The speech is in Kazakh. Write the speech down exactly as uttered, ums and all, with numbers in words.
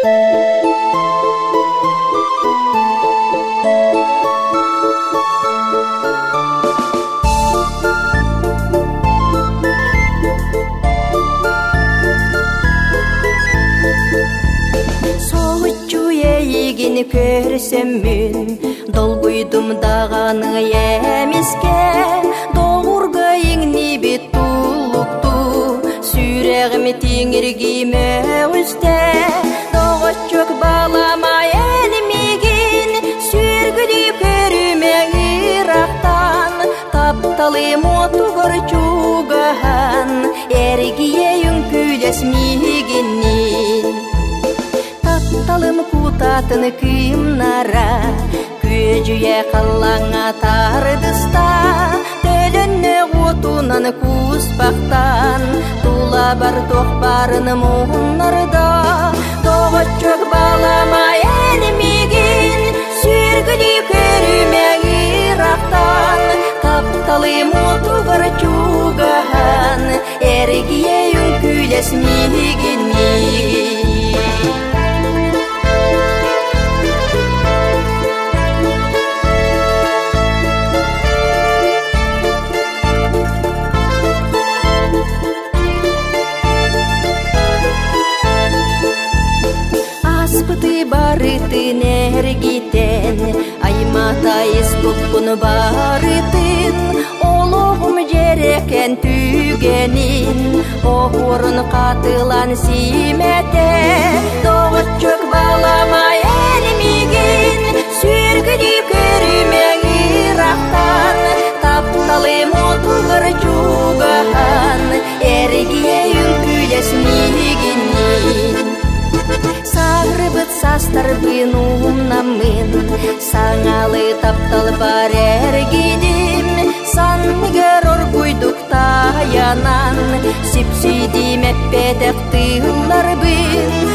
Көрсем мен долгуйдум дағаны емеске доғырға еңні бет тұлықты сүйрәғім теңіргейме өсте доғы чөк балама әлмеген сүйргіді көріме ғирақтан тапталы мотуғыр чуғахан әргие үңкүлес мегеннен Талым кутатын кымнара көжүйе қалаңа тардыста төлінне отунан куспақтан тула бар тоқпарын мұңнарда тоғы чөк балама әлмеген сүйргіді көріме ғирақтан тапталы мотуғыр чуғахан әргие үңкүлес мегеннен Барытын әргетен, айматайыз бұппын барытын, олығым жерекен түгенін, оғырын қатылан симете, доғы чөк балама әлмеген, сүйргіді көріме ғирақтан, тапталы мотуғыр чуғахан, әргие үңкүлес мегеннен. Сарыбыт састарбын умнамын, саңалы таптал бар әргедім, санмигер оргуйдук таянан, сипсүйдім әппетек тыларбын,